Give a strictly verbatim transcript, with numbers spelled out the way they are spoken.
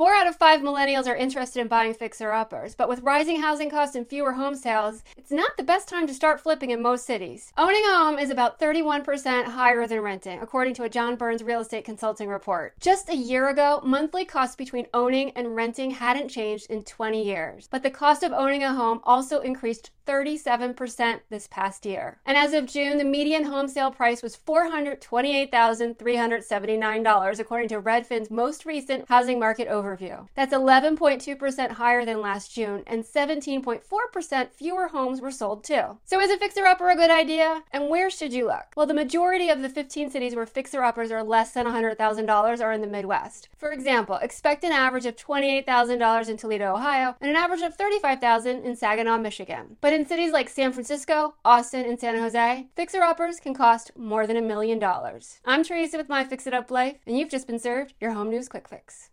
Four out of five millennials are interested in buying fixer-uppers, but with rising housing costs and fewer home sales, it's not the best time to start flipping in most cities. Owning a home is about thirty-one percent higher than renting, according to a John Burns real estate consulting report. Just a year ago, monthly costs between owning and renting hadn't changed in twenty years, but the cost of owning a home also increased thirty-seven percent this past year. And as of June, the median home sale price was four hundred twenty-eight thousand three hundred seventy-nine dollars, according to Redfin's most recent housing market overview. That's eleven point two percent higher than last June, and seventeen point four percent fewer homes were sold too. So is a fixer-upper a good idea? And where should you look? Well, the majority of the fifteen cities where fixer-uppers are less than one hundred thousand dollars are in the Midwest. For example, expect an average of twenty-eight thousand dollars in Toledo, Ohio, and an average of thirty-five thousand dollars in Saginaw, Michigan. But in cities like San Francisco, Austin, and San Jose, fixer-uppers can cost more than a million dollars. I'm Teresa with My Fix It Up Life, and you've just been served your home news quick fix.